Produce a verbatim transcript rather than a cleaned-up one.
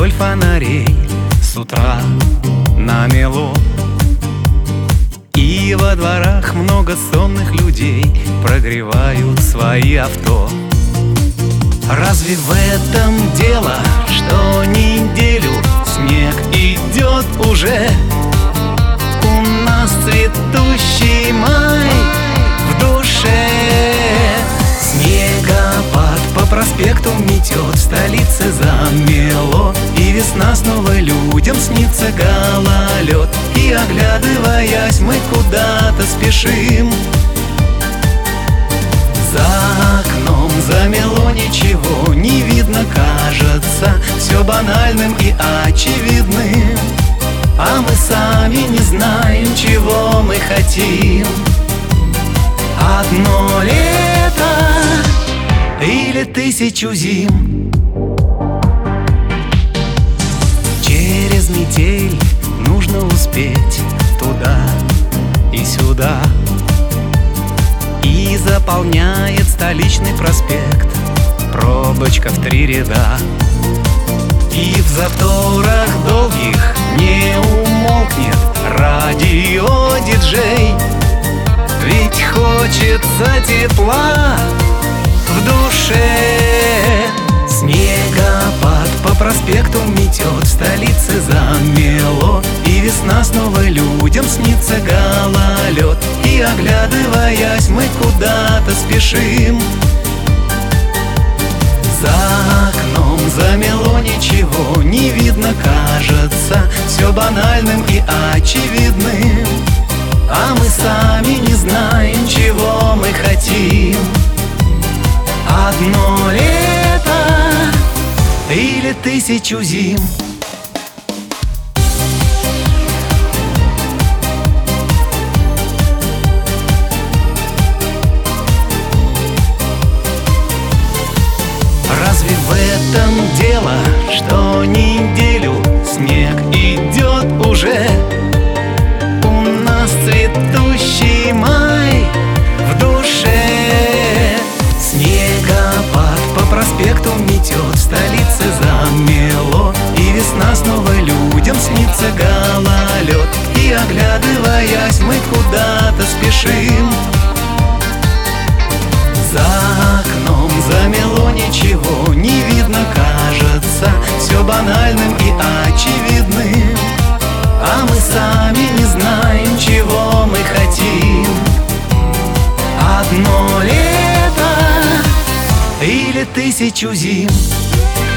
вдоль фонарей с утра намело. И во дворах много сонных людей прогревают свои авто. Разве в этом дело, что неделю снег идет уже? У нас цветущий май в душе. Снегопад по проспекту метет, в столице замело, и весна снова людям снится гололед. И оглядываясь, мы куда-то спешим. За окном замело, ничего не видно, кажется все банальным и очевидным. А мы сами не знаем, чего мы хотим. Одно лето или тысячу зим. Через метель нужно успеть туда и сюда. И заполняет столичный проспект пробочка в три ряда. И в заторах долгих не умолкнет радио-диджей. Ведь хочется тепла в душе. Снегопад по проспекту метет, в столице замело, и весна снова людям снится гололед. И оглядываясь, мы куда-то спешим. За окном замело, ничего не видно, кажется все банальным и очевидным. А мы сами не знаем, чего мы хотим. Одно лето или тысячу зим. Разве в этом дело, что неделю снег идет уже? У нас цветущий май в душе. Снегопад по проспекту метет, в столице замело, и весна снова людям снится гололед. И оглядываясь, мы куда-то спешим. За окном замело, ничего не видно, кажется все банальным и очевидным. А мы сами не знаем, чего мы хотим. Одно лето или тысячу зим.